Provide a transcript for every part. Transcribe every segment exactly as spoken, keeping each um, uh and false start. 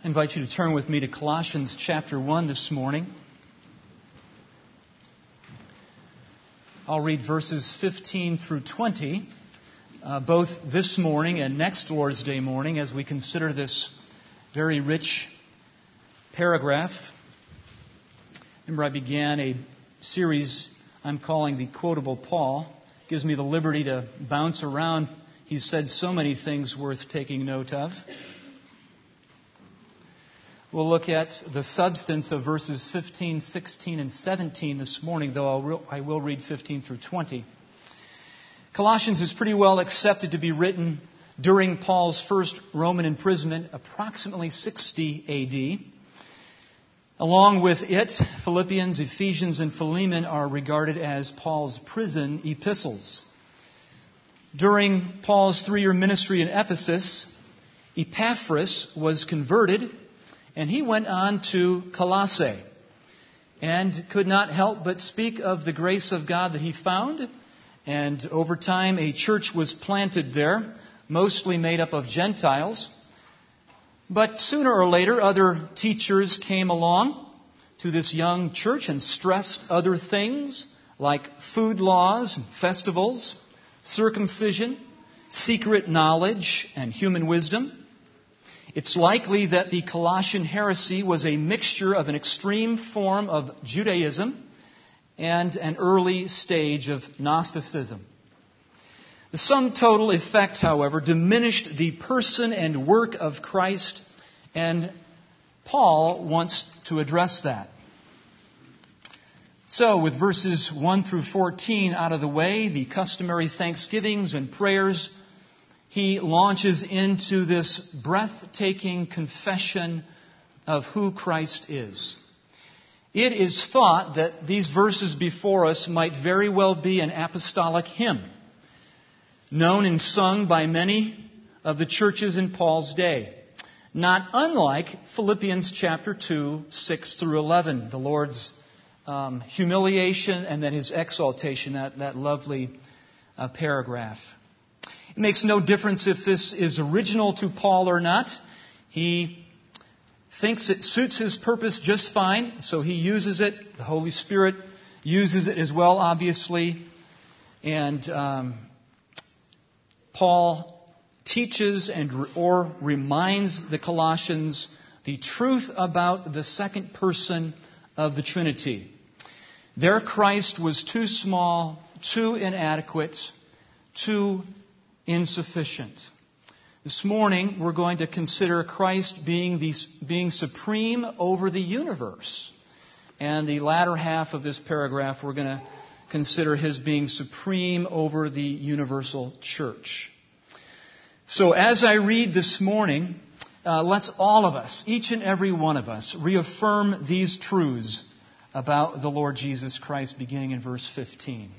I invite you to turn with me to Colossians chapter one this morning. I'll read verses fifteen through twenty, uh, both this morning and next Lord's Day morning, as we consider this very rich paragraph. Remember, I began a series I'm calling the Quotable Paul. It gives me the liberty to bounce around. He's said so many things worth taking note of. We'll look at the substance of verses fifteen, sixteen, and seventeen this morning, though I'll re- I will read fifteen through twenty. Colossians is pretty well accepted to be written during Paul's first Roman imprisonment, approximately sixty A D. Along with it, Philippians, Ephesians, and Philemon are regarded as Paul's prison epistles. During Paul's three-year ministry in Ephesus, Epaphras was converted, and he went on to Colossae and could not help but speak of the grace of God that he found. And over time, a church was planted there, mostly made up of Gentiles. But sooner or later, other teachers came along to this young church and stressed other things like food laws and festivals, circumcision, secret knowledge, and human wisdom. It's likely that the Colossian heresy was a mixture of an extreme form of Judaism and an early stage of Gnosticism. The sum total effect, however, diminished the person and work of Christ, and Paul wants to address that. So, with verses one through fourteen out of the way, the customary thanksgivings and prayers, he launches into this breathtaking confession of who Christ is. It is thought that these verses before us might very well be an apostolic hymn, known and sung by many of the churches in Paul's day. Not unlike Philippians chapter two, six through eleven, the Lord's um, humiliation and then His exaltation, that, that lovely uh, paragraph. It makes no difference if this is original to Paul or not. He thinks it suits his purpose just fine, so he uses it. The Holy Spirit uses it as well, obviously. And um, Paul teaches and or reminds the Colossians the truth about the second person of the Trinity. Their Christ was too small, too inadequate, too insufficient. This morning, we're going to consider Christ being the, being supreme over the universe. And the latter half of this paragraph, we're going to consider His being supreme over the universal church. So as I read this morning, uh, let's all of us, each and every one of us, reaffirm these truths about the Lord Jesus Christ, beginning in verse fifteen.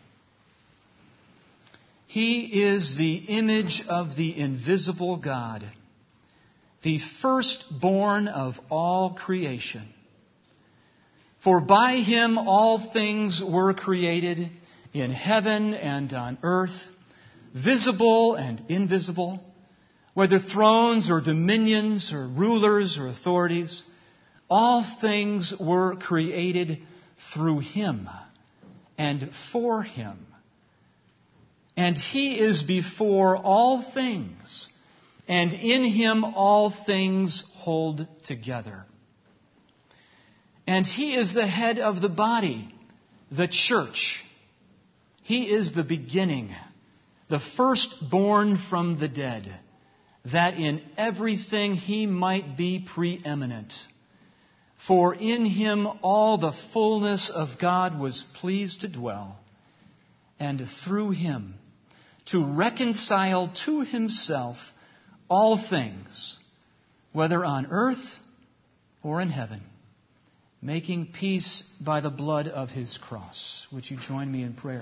He is the image of the invisible God, the firstborn of all creation. For by Him all things were created in heaven and on earth, visible and invisible, whether thrones or dominions or rulers or authorities. All things were created through Him and for Him. And He is before all things, and in Him all things hold together. And He is the head of the body, the church. He is the beginning, the firstborn from the dead, that in everything He might be preeminent. For in Him all the fullness of God was pleased to dwell, and through Him to reconcile to Himself all things, whether on earth or in heaven, making peace by the blood of His cross. Would you join me in prayer?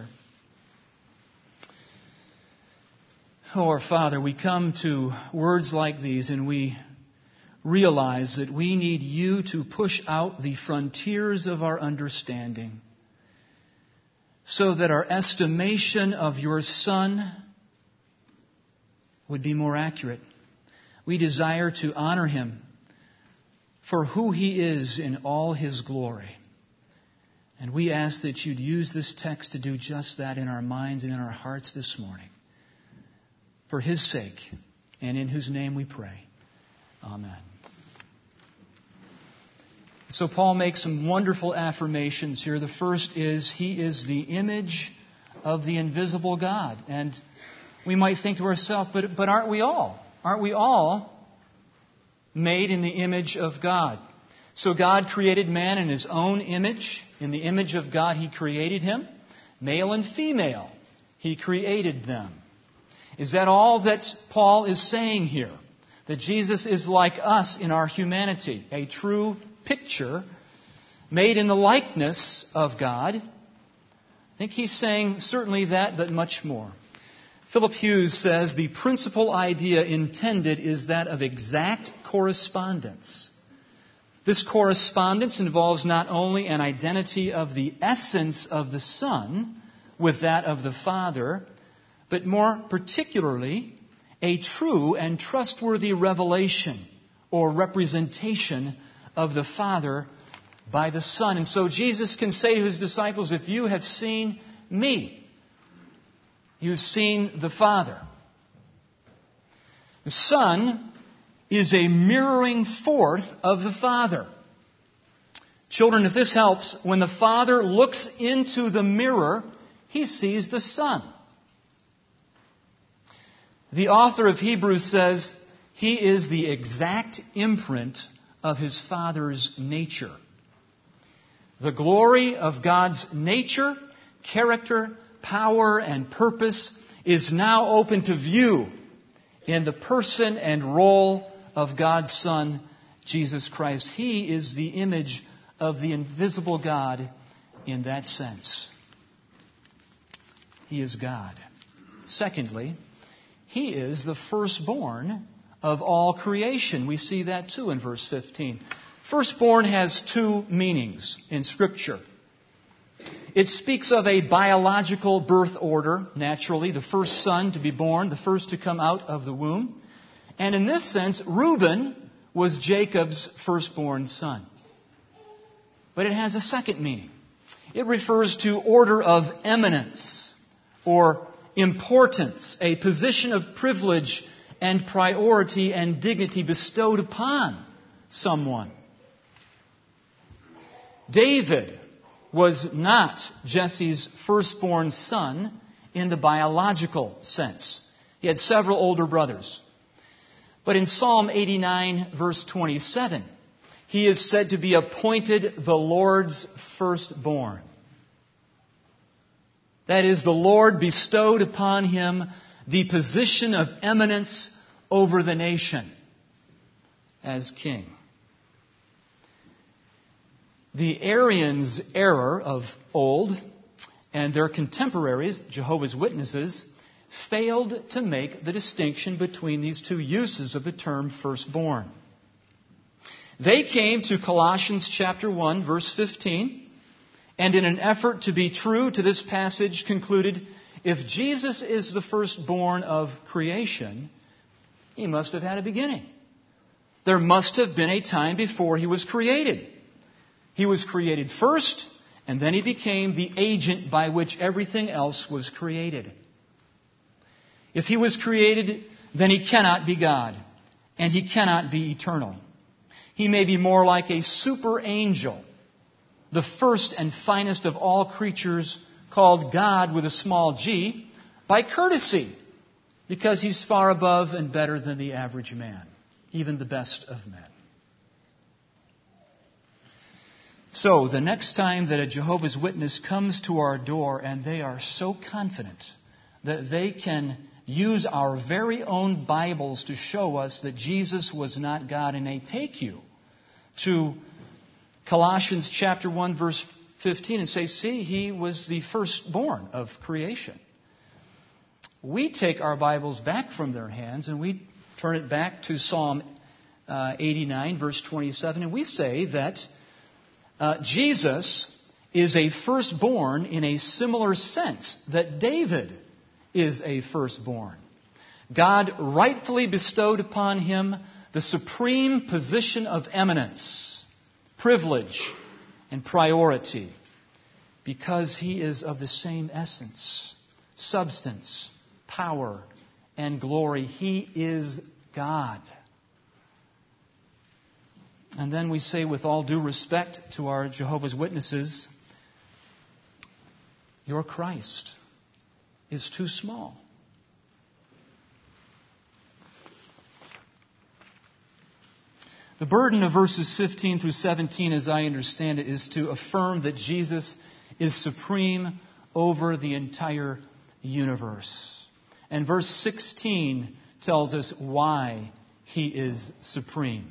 Oh, our Father, we come to words like these and we realize that we need You to push out the frontiers of our understanding so that our estimation of Your Son would be more accurate. We desire to honor Him for who He is in all His glory. And we ask that You'd use this text to do just that in our minds and in our hearts this morning. For His sake, and in whose name we pray. Amen. So Paul makes some wonderful affirmations here. The first is, He is the image of the invisible God. And we might think to ourselves, but, but aren't we all? Aren't we all made in the image of God? So God created man in His own image. In the image of God He created him. Male and female He created them. Is that all that Paul is saying here? That Jesus is like us in our humanity, a true picture made in the likeness of God? I think he's saying certainly that, but much more. Philip Hughes says the principal idea intended is that of exact correspondence. This correspondence involves not only an identity of the essence of the Son with that of the Father, but more particularly, a true and trustworthy revelation or representation of the Father by the Son. And so Jesus can say to His disciples, if you have seen me, you've seen the Father. The Son is a mirroring forth of the Father. Children, if this helps, when the Father looks into the mirror, He sees the Son. The author of Hebrews says He is the exact imprint of His Father's nature. The glory of God's nature, character, power, and purpose is now open to view in the person and role of God's Son, Jesus Christ. He is the image of the invisible God in that sense. He is God. Secondly, He is the firstborn of all creation. We see that too in verse fifteen. Firstborn has two meanings in Scripture. It speaks of a biological birth order, naturally, the first son to be born, the first to come out of the womb. And in this sense, Reuben was Jacob's firstborn son. But it has a second meaning. It refers to order of eminence or importance, a position of privilege and priority and dignity bestowed upon someone. David was not Jesse's firstborn son in the biological sense. He had several older brothers. But in Psalm eighty-nine, verse twenty-seven, he is said to be appointed the Lord's firstborn. That is, the Lord bestowed upon him the position of eminence over the nation as king. The Arians' error of old and their contemporaries, Jehovah's Witnesses, failed to make the distinction between these two uses of the term firstborn. They came to Colossians chapter one, verse fifteen, and in an effort to be true to this passage concluded, if Jesus is the firstborn of creation, He must have had a beginning. There must have been a time before He was created. He was created first, and then He became the agent by which everything else was created. If He was created, then He cannot be God, and He cannot be eternal. He may be more like a super angel, the first and finest of all creatures, called God with a small g, by courtesy, because He's far above and better than the average man, even the best of men. So, the next time that a Jehovah's Witness comes to our door and they are so confident that they can use our very own Bibles to show us that Jesus was not God, and they take you to Colossians chapter one, verse fifteen, and say, see, He was the firstborn of creation. We take our Bibles back from their hands and we turn it back to Psalm uh, eighty-nine, verse twenty-seven, and we say that Uh, Jesus is a firstborn in a similar sense that David is a firstborn. God rightfully bestowed upon him the supreme position of eminence, privilege, and priority, because He is of the same essence, substance, power, and glory. He is God. And then we say, with all due respect to our Jehovah's Witnesses, your Christ is too small. The burden of verses fifteen through seventeen, as I understand it, is to affirm that Jesus is supreme over the entire universe. And verse sixteen tells us why He is supreme.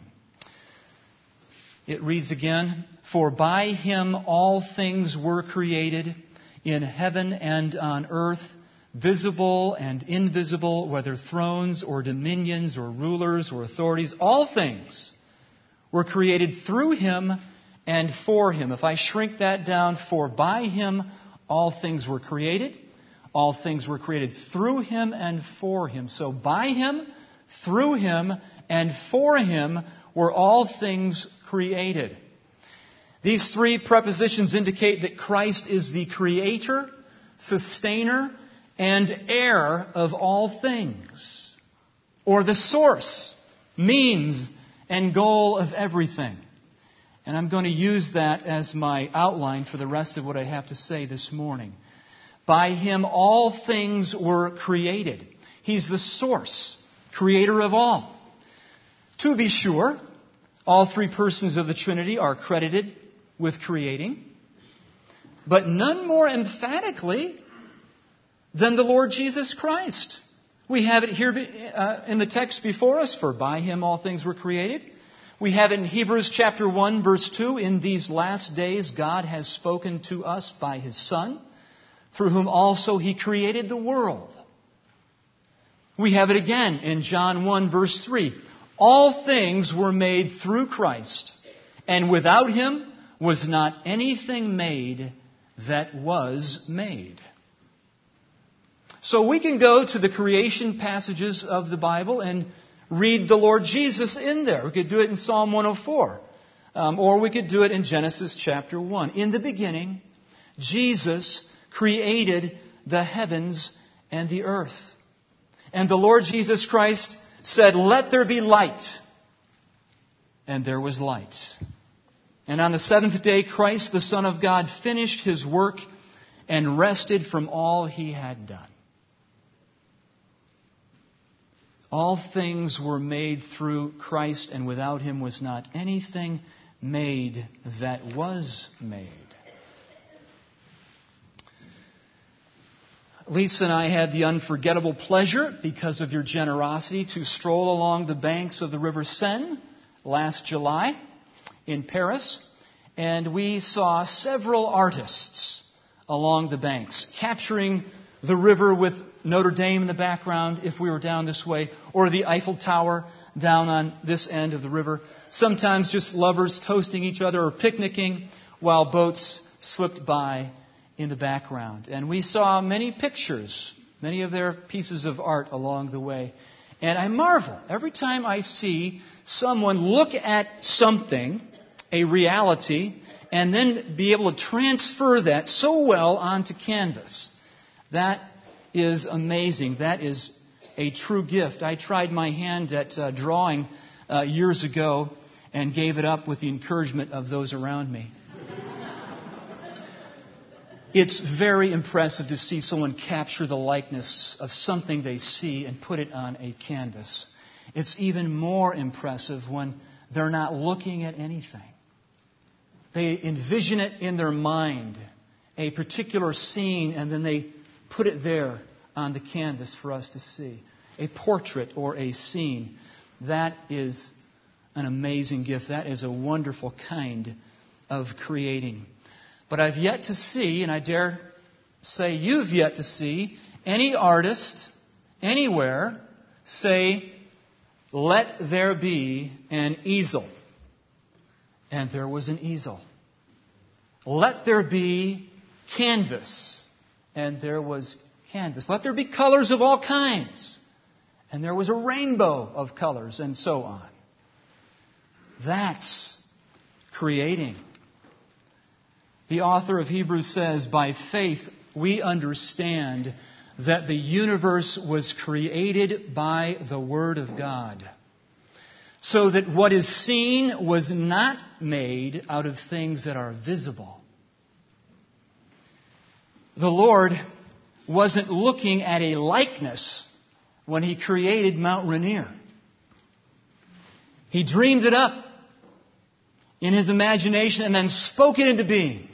It reads again, "For by Him all things were created, in heaven and on earth, visible and invisible, whether thrones or dominions or rulers or authorities, all things were created through Him and for Him." If I shrink that down, for by Him all things were created, all things were created through Him and for Him. So by Him, through Him, and for Him were all things created. These three prepositions indicate that Christ is the creator, sustainer, and heir of all things, or the source, means, and goal of everything. And I'm going to use that as my outline for the rest of what I have to say this morning. By Him all things were created. He's the source, creator of all. To be sure, all three persons of the Trinity are credited with creating, but none more emphatically than the Lord Jesus Christ. We have it here uh, in the text before us, for by Him all things were created. We have it in Hebrews chapter one, verse two, "In these last days God has spoken to us by His Son, through whom also He created the world." We have it again in John one, verse three. "All things were made through Christ, and without Him was not anything made that was made." So we can go to the creation passages of the Bible and read the Lord Jesus in there. We could do it in Psalm one oh four. Um, or we could do it in Genesis chapter one. In the beginning, Jesus created the heavens and the earth. And the Lord Jesus Christ said, "Let there be light." And there was light. And on the seventh day, Christ, the Son of God, finished His work and rested from all He had done. All things were made through Christ, and without Him was not anything made that was made. Lisa and I had the unforgettable pleasure, because of your generosity, to stroll along the banks of the River Seine last July in Paris. And we saw several artists along the banks, capturing the river with Notre Dame in the background if we were down this way, or the Eiffel Tower down on this end of the river. Sometimes just lovers toasting each other or picnicking while boats slipped by in the background. And we saw many pictures, many of their pieces of art along the way. And I marvel every time I see someone look at something, a reality, and then be able to transfer that so well onto canvas. That is amazing. That is a true gift. I tried my hand at uh, drawing uh, years ago and gave it up with the encouragement of those around me. It's very impressive to see someone capture the likeness of something they see and put it on a canvas. It's even more impressive when they're not looking at anything. They envision it in their mind, a particular scene, and then they put it there on the canvas for us to see. A portrait or a scene. That is an amazing gift. That is a wonderful kind of creating. But I've yet to see, and I dare say you've yet to see, any artist anywhere say, "Let there be an easel." And there was an easel. "Let there be canvas." And there was canvas. "Let there be colors of all kinds." And there was a rainbow of colors, and so on. That's creating. The author of Hebrews says, by faith we understand that the universe was created by the Word of God, so that what is seen was not made out of things that are visible. The Lord wasn't looking at a likeness when He created Mount Rainier. He dreamed it up in His imagination and then spoke it into being.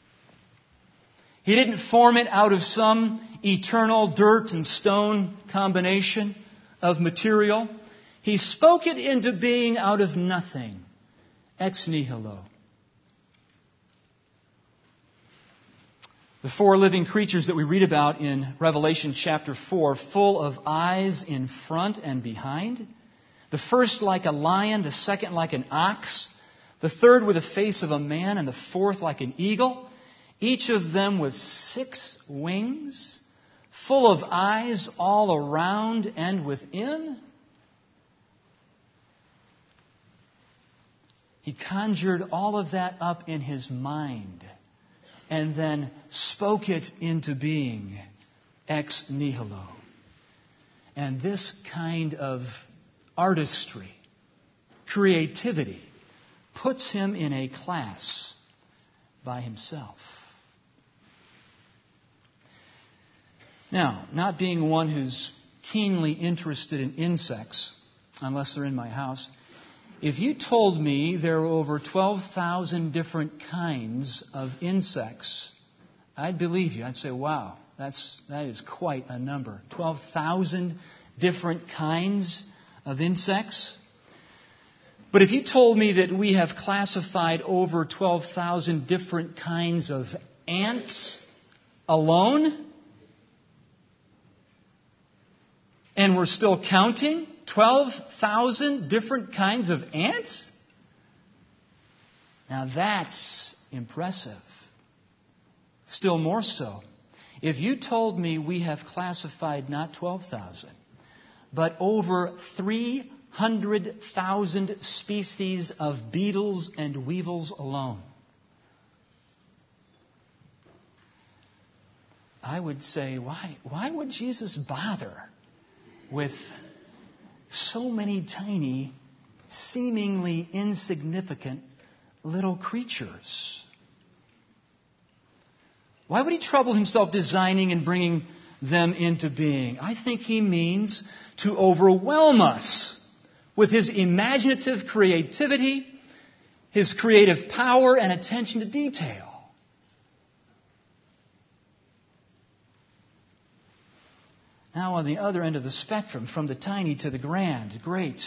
He didn't form it out of some eternal dirt and stone combination of material. He spoke it into being out of nothing, ex nihilo. The four living creatures that we read about in Revelation chapter four, full of eyes in front and behind. The first like a lion, the second like an ox, the third with the face of a man, and the fourth like an eagle, each of them with six wings, full of eyes all around and within. He conjured all of that up in his mind and then spoke it into being, ex nihilo. And this kind of artistry, creativity, puts him in a class by himself. Now, not being one who's keenly interested in insects, unless they're in my house, if you told me there were over twelve thousand different kinds of insects, I'd believe you. I'd say, wow, that's, that is quite a number. twelve thousand different kinds of insects. But if you told me that we have classified over twelve thousand different kinds of ants alone, and we're still counting, twelve thousand different kinds of ants? Now that's impressive. Still more so, if you told me we have classified not twelve thousand, but over three hundred thousand species of beetles and weevils alone, I would say, why, why would Jesus bother with so many tiny, seemingly insignificant little creatures? Why would He trouble Himself designing and bringing them into being? I think He means to overwhelm us with His imaginative creativity, His creative power, and attention to detail. Now, on the other end of the spectrum, from the tiny to the grand, great,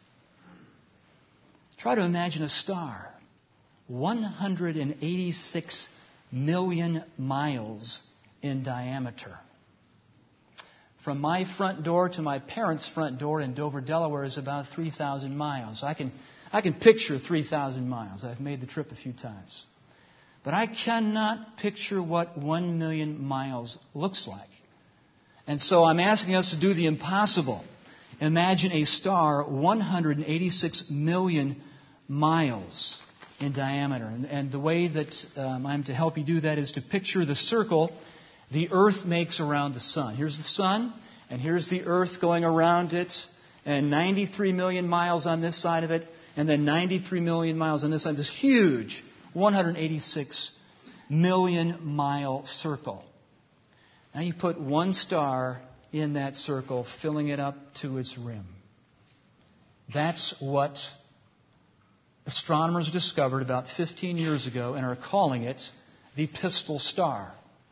try to imagine a star one hundred eighty-six million miles in diameter. From my front door to my parents' front door in Dover, Delaware, is about three thousand miles. I can, I can picture three thousand miles. I've made the trip a few times. But I cannot picture what one million miles looks like. And so I'm asking us to do the impossible. Imagine a star one hundred eighty-six million miles in diameter. And, and the way that um, I'm to help you do that is to picture the circle the Earth makes around the sun. Here's the sun, and here's the Earth going around it, and ninety-three million miles on this side of it, and then ninety-three million miles on this side. This huge one hundred eighty-six million mile circle. Now you put one star in that circle, filling it up to its rim. That's what astronomers discovered about fifteen years ago and are calling it the Pistol Star.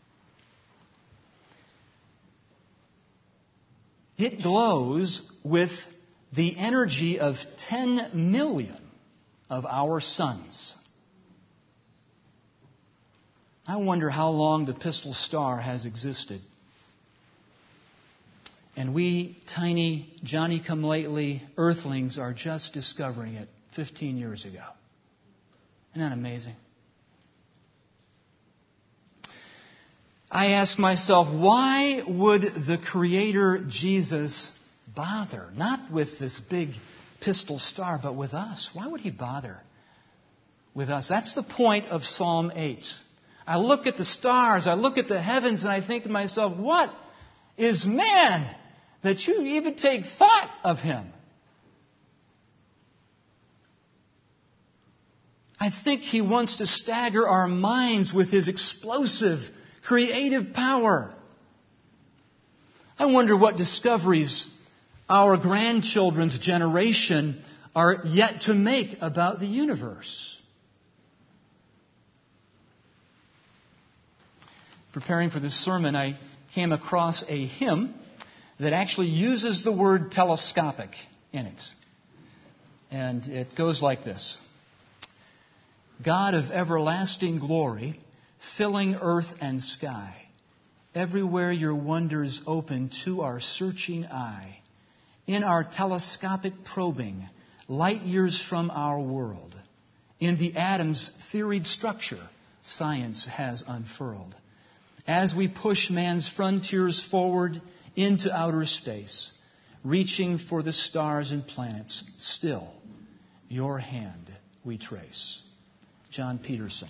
It glows with the energy of ten million of our suns. I wonder how long the Pistol Star has existed. And we tiny Johnny-come-lately earthlings are just discovering it fifteen years ago. Isn't that amazing? I ask myself, why would the Creator Jesus bother? Not with this big pistol star, but with us. Why would He bother with us? That's the point of Psalm eight. I look at the stars, I look at the heavens, and I think to myself, what is man that you even take thought of him? I think He wants to stagger our minds with His explosive, creative power. I wonder what discoveries our grandchildren's generation are yet to make about the universe. Preparing for this sermon, I came across a hymn that actually uses the word telescopic in it. And it goes like this. God of everlasting glory, filling earth and sky, everywhere Your wonders open to our searching eye. In our telescopic probing, light years from our world, in the atom's theoried structure, science has unfurled. As we push man's frontiers forward into outer space, reaching for the stars and planets, still Your hand we trace. John Peterson.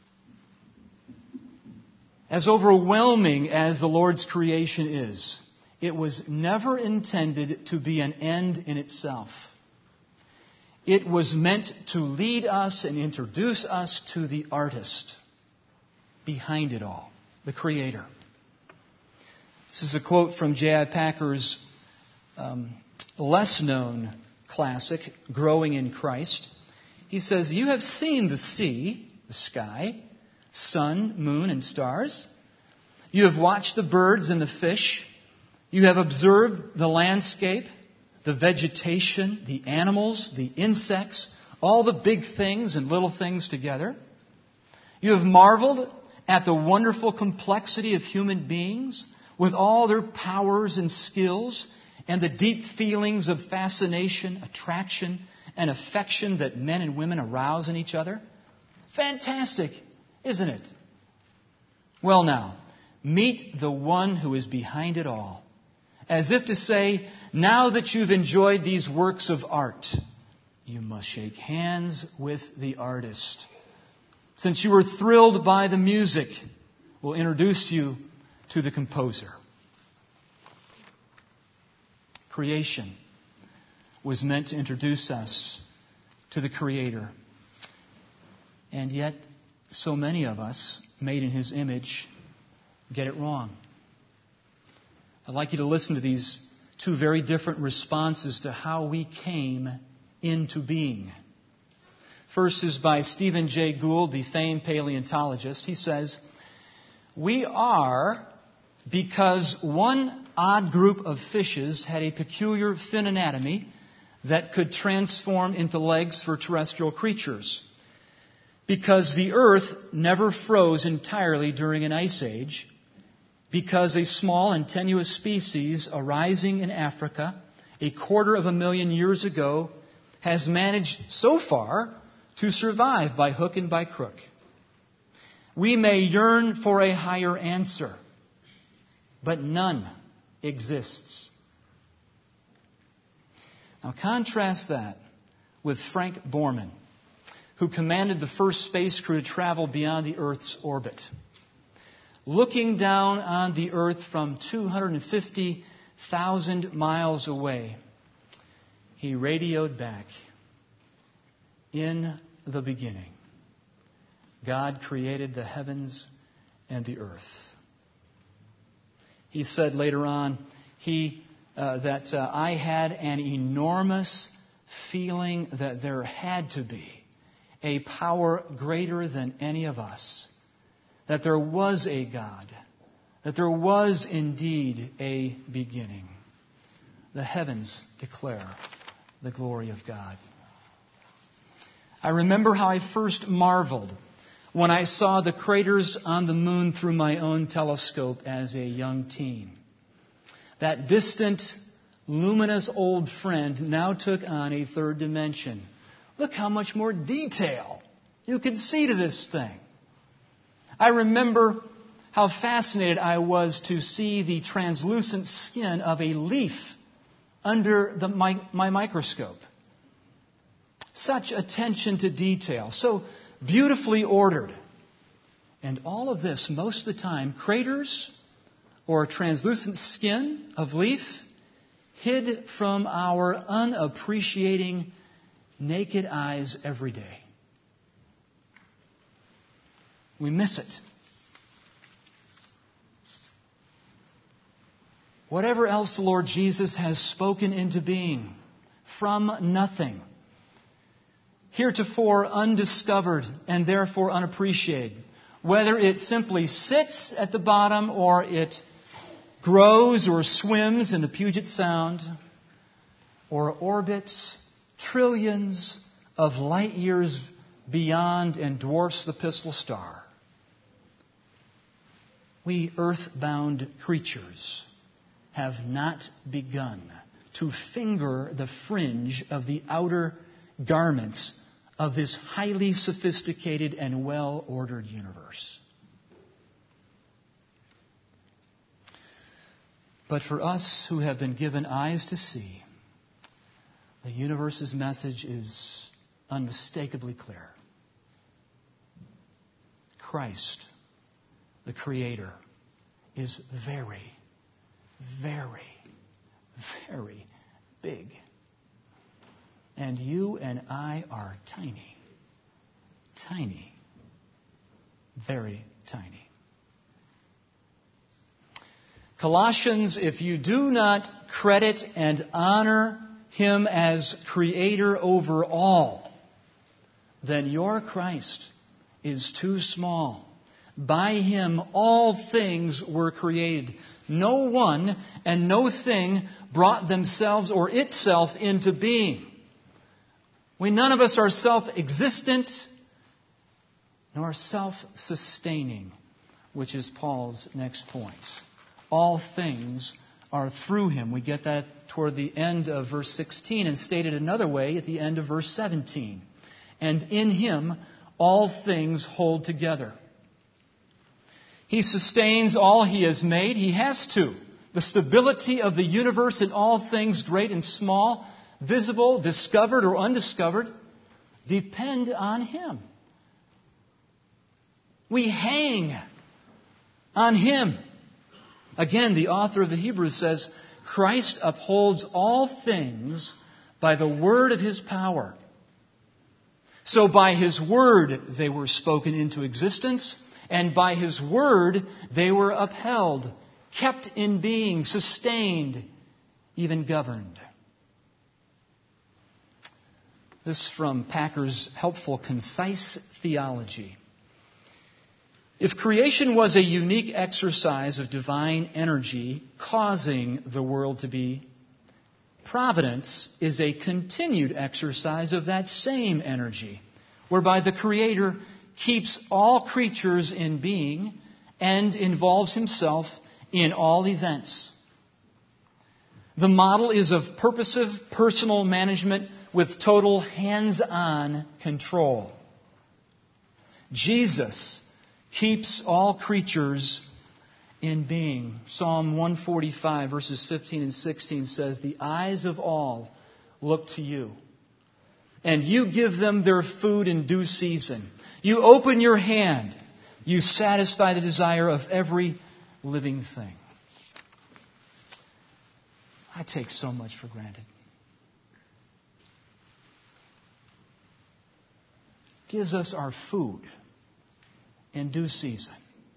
As overwhelming as the Lord's creation is, it was never intended to be an end in itself. It was meant to lead us and introduce us to the artist behind it all, the Creator. This is a quote from J I Packer's um, less-known classic, Growing in Christ. He says, "You have seen the sea, the sky, sun, moon, and stars. You have watched the birds and the fish. You have observed the landscape, the vegetation, the animals, the insects, all the big things and little things together. You have marveled at the wonderful complexity of human beings with all their powers and skills and the deep feelings of fascination, attraction, and affection that men and women arouse in each other. Fantastic, isn't it? Well now, meet the one who is behind it all. As if to say, now that you've enjoyed these works of art, you must shake hands with the artist. Since you were thrilled by the music, we'll introduce you to the composer." Creation was meant to introduce us to the Creator. And yet, so many of us, made in His image, get it wrong. I'd like you to listen to these two very different responses to how we came into being. First is by Stephen Jay Gould, the famed paleontologist. He says, "We are because one odd group of fishes had a peculiar fin anatomy that could transform into legs for terrestrial creatures. Because the earth never froze entirely during an ice age, because a small and tenuous species arising in Africa a quarter of a million years ago has managed so far to survive by hook and by crook. We may yearn for a higher answer, but none exists." Now contrast that with Frank Borman, who commanded the first space crew to travel beyond the Earth's orbit. Looking down on the Earth from two hundred fifty thousand miles away, he radioed back, "In the beginning, God created the heavens and the earth." He said later on he uh, that uh, I had an enormous feeling that there had to be a power greater than any of us, that there was a God, that there was indeed a beginning. The heavens declare the glory of God. I remember how I first marveled when I saw the craters on the moon through my own telescope as a young teen. That distant, luminous old friend now took on a third dimension. Look how much more detail you can see to this thing. I remember how fascinated I was to see the translucent skin of a leaf under the, my, my microscope. Such attention to detail, so beautifully ordered. And all of this, most of the time, craters or translucent skin of leaf hid from our unappreciating naked eyes every day. We miss it. Whatever else the Lord Jesus has spoken into being from nothing, heretofore undiscovered and therefore unappreciated, whether it simply sits at the bottom or it grows or swims in the Puget Sound or orbits trillions of light years beyond and dwarfs the Pistol Star, we earthbound creatures have not begun to finger the fringe of the outer garments of this highly sophisticated and well-ordered universe. But for us who have been given eyes to see, the universe's message is unmistakably clear. Christ, the Creator, is very, very, very big. And you and I are tiny. Tiny. Very tiny. Colossians, if you do not credit and honor Him as Creator over all, then your Christ is too small. By Him all things were created. No one and no thing brought themselves or itself into being. We none of us are self-existent nor self-sustaining, which is Paul's next point. All things are through Him. We get that toward the end of verse sixteen and stated another way at the end of verse seventeen. And in Him all things hold together. He sustains all He has made. He has to. The stability of the universe and all things great and small, visible, discovered, or undiscovered, depend on Him. We hang on Him. Again, the author of the Hebrews says, Christ upholds all things by the word of His power. So by His word they were spoken into existence, and by His word they were upheld, kept in being, sustained, even governed. This from Packer's helpful, concise theology. If creation was a unique exercise of divine energy causing the world to be, providence is a continued exercise of that same energy, whereby the Creator keeps all creatures in being and involves Himself in all events. The model is of purposive personal management with total hands-on control. Jesus keeps all creatures in being. Psalm one forty-five, verses fifteen and sixteen says, the eyes of all look to You, and You give them their food in due season. You open Your hand. You satisfy the desire of every living thing. I take so much for granted. Gives us our food in due season.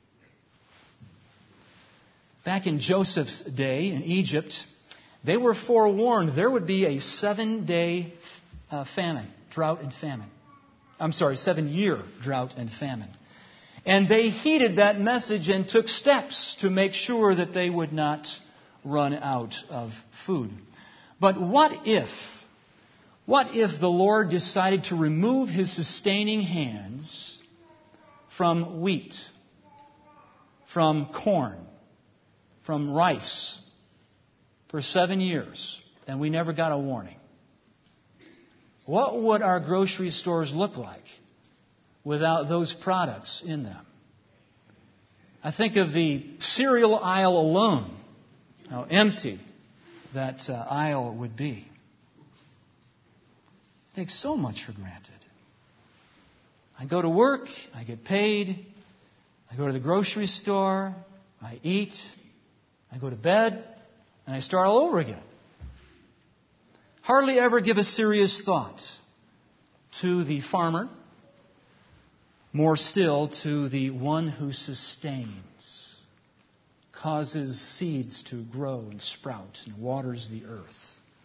Back in Joseph's day in Egypt, they were forewarned there would be a seven-day uh, famine, drought and famine. I'm sorry, seven-year drought and famine. And they heeded that message and took steps to make sure that they would not run out of food. But what if, what if the Lord decided to remove His sustaining hands from wheat, from corn, from rice for seven years, and we never got a warning? What would our grocery stores look like without those products in them? I think of the cereal aisle alone, how empty that uh, aisle would be. I take so much for granted. I go to work, I get paid, I go to the grocery store, I eat, I go to bed, and I start all over again. Hardly ever give a serious thought to the farmer, more still to the one who sustains, causes seeds to grow and sprout, and waters the earth.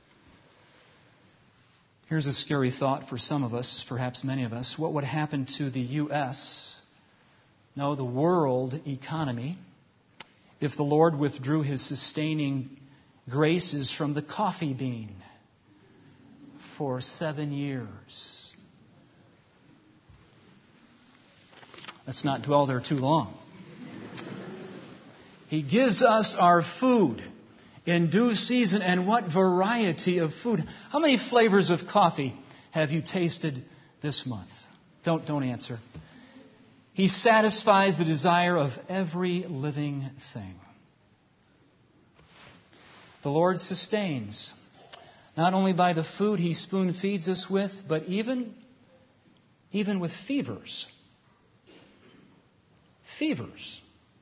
Here's a scary thought for some of us, perhaps many of us. What would happen to the U S, no, the world economy, if the Lord withdrew His sustaining graces from the coffee bean for seven years? Let's not dwell there too long. He gives us our food in due season, and what variety of food. How many flavors of coffee have you tasted this month? Don't, don't answer. He satisfies the desire of every living thing. The Lord sustains, not only by the food He spoon feeds us with, but even, even with fevers. Fevers.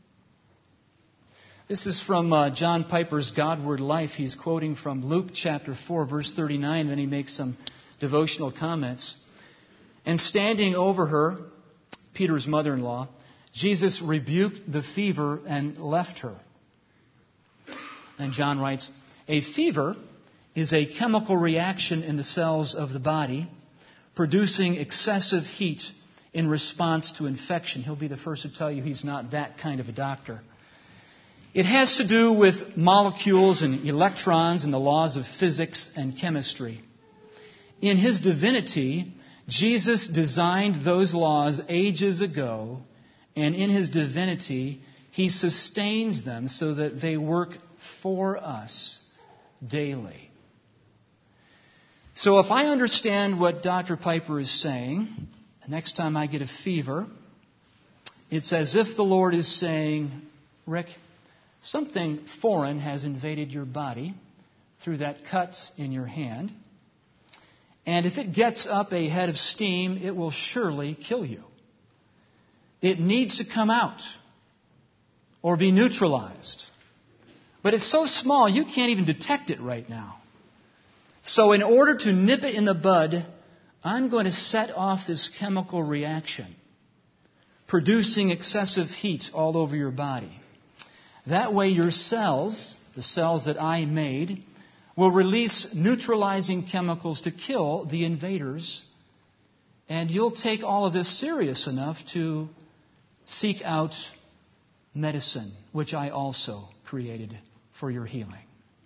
This is from uh, John Piper's Godward Life. He's quoting from Luke chapter four, verse thirty-nine. Then he makes some devotional comments. And standing over her, Peter's mother-in-law, Jesus rebuked the fever and left her. And John writes, a fever is a chemical reaction in the cells of the body, producing excessive heat in response to infection. He'll be the first to tell you he's not that kind of a doctor. It has to do with molecules and electrons and the laws of physics and chemistry. In His divinity, Jesus designed those laws ages ago, and in His divinity, He sustains them so that they work for us daily. So if I understand what Doctor Piper is saying, the next time I get a fever, it's as if the Lord is saying, Rick, something foreign has invaded your body through that cut in your hand. And if it gets up a head of steam, it will surely kill you. It needs to come out or be neutralized. But it's so small, you can't even detect it right now. So in order to nip it in the bud, I'm going to set off this chemical reaction, producing excessive heat all over your body. That way your cells, the cells that I made, will release neutralizing chemicals to kill the invaders. And you'll take all of this serious enough to seek out medicine, which I also created for your healing.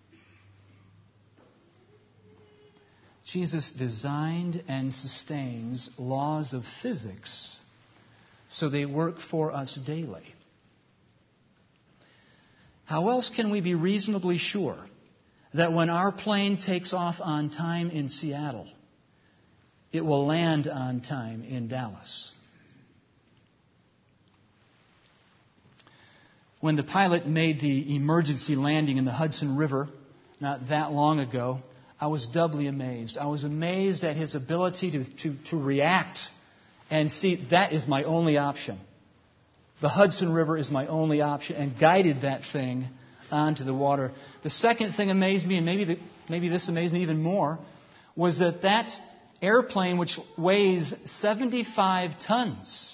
Jesus designed and sustains laws of physics so they work for us daily. How else can we be reasonably sure that when our plane takes off on time in Seattle, it will land on time in Dallas? When the pilot made the emergency landing in the Hudson River not that long ago, I was doubly amazed. I was amazed at his ability to, to, to react and see that is my only option. The Hudson River is my only option, and guided that thing onto the water. The second thing amazed me, and maybe the, maybe this amazed me even more, was that that airplane, which weighs seventy-five tons,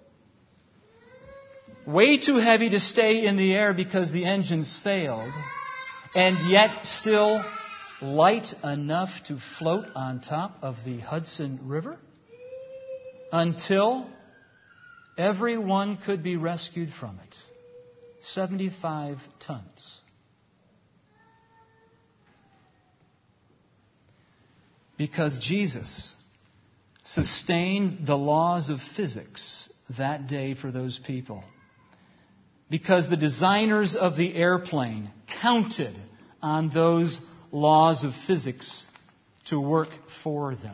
way too heavy to stay in the air because the engines failed, and yet still light enough to float on top of the Hudson River until everyone could be rescued from it. seventy-five tons. Because Jesus sustained the laws of physics that day for those people. Because the designers of the airplane counted on those laws of physics to work for them.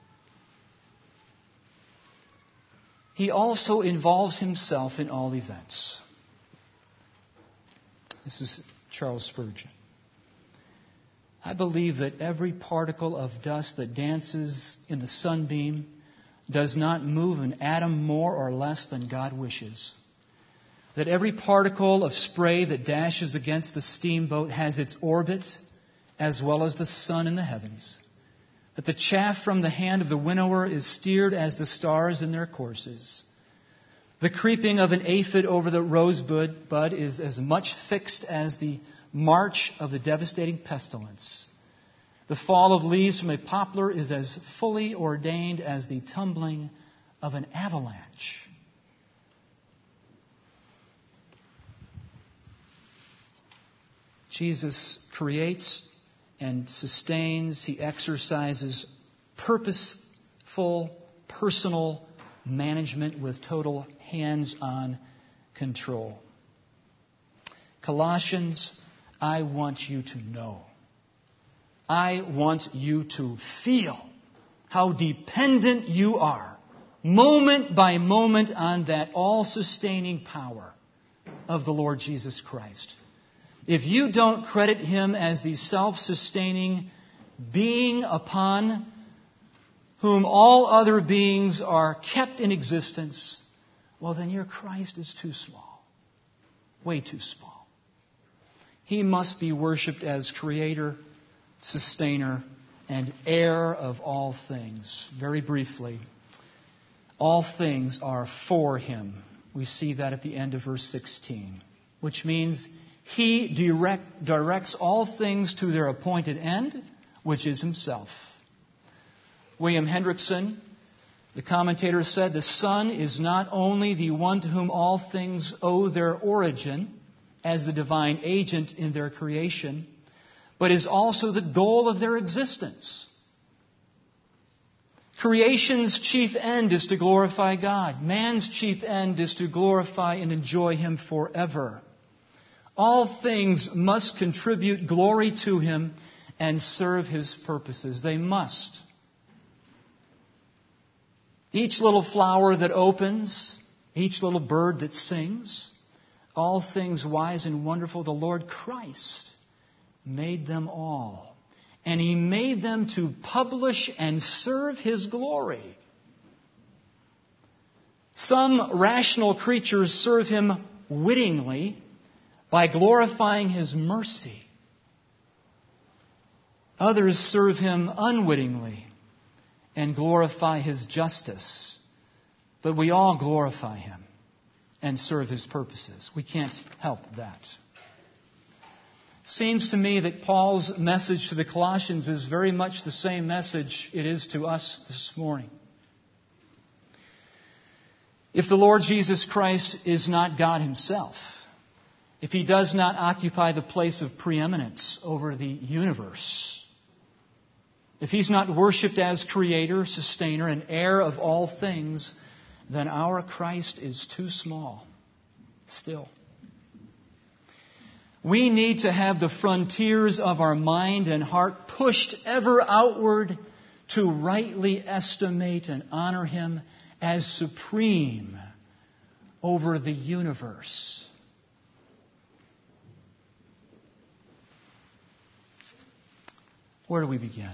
He also involves himself in all events. This is Charles Spurgeon. I believe that every particle of dust that dances in the sunbeam does not move an atom more or less than God wishes. That every particle of spray that dashes against the steamboat has its orbit as well as the sun in the heavens. That the chaff from the hand of the winnower is steered as the stars in their courses. The creeping of an aphid over the rosebud bud is as much fixed as the march of the devastating pestilence. The fall of leaves from a poplar is as fully ordained as the tumbling of an avalanche. Jesus creates and sustains. He exercises purposeful, personal management with total hands-on control. Colossians, I want you to know. I want you to feel how dependent you are, moment by moment, on that all-sustaining power of the Lord Jesus Christ. If you don't credit Him as the self-sustaining being upon whom all other beings are kept in existence, well, then your Christ is too small. Way too small. He must be worshipped as Creator, Sustainer, and Heir of all things. Very briefly, all things are for Him. We see that at the end of verse sixteen, which means He direct, directs all things to their appointed end, which is Himself. William Hendrickson, the commentator, said, the Son is not only the one to whom all things owe their origin as the divine agent in their creation, but is also the goal of their existence. Creation's chief end is to glorify God. Man's chief end is to glorify and enjoy Him forever. All things must contribute glory to Him and serve His purposes. They must. Each little flower that opens, each little bird that sings, all things wise and wonderful, the Lord Christ made them all. And He made them to publish and serve His glory. Some rational creatures serve Him wittingly by glorifying His mercy. Others serve Him unwittingly and glorify His justice. But we all glorify Him and serve His purposes. We can't help that. Seems to me that Paul's message to the Colossians is very much the same message it is to us this morning. If the Lord Jesus Christ is not God Himself, if He does not occupy the place of preeminence over the universe, if He's not worshipped as Creator, Sustainer, and Heir of all things, then our Christ is too small still. We need to have the frontiers of our mind and heart pushed ever outward to rightly estimate and honor Him as supreme over the universe. Where do we begin?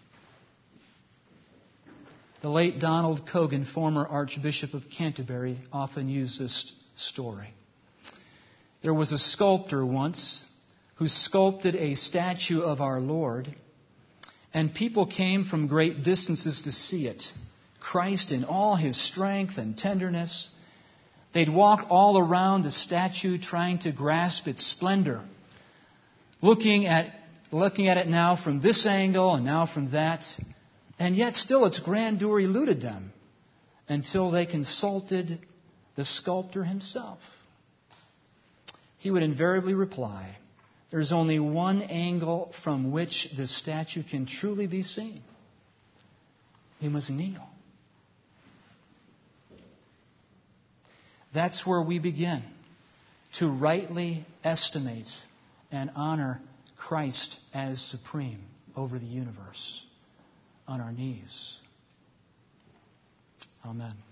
The late Donald Cogan, former Archbishop of Canterbury, often used this story. There was a sculptor once who sculpted a statue of our Lord, and people came from great distances to see it. Christ in all His strength and tenderness. They'd walk all around the statue trying to grasp its splendor, looking at, looking at it now from this angle and now from that. And yet still its grandeur eluded them until they consulted the sculptor himself. He would invariably reply, there's only one angle from which this statue can truly be seen. You must kneel. That's where we begin to rightly estimate and honor Christ as supreme over the universe. On our knees. Amen.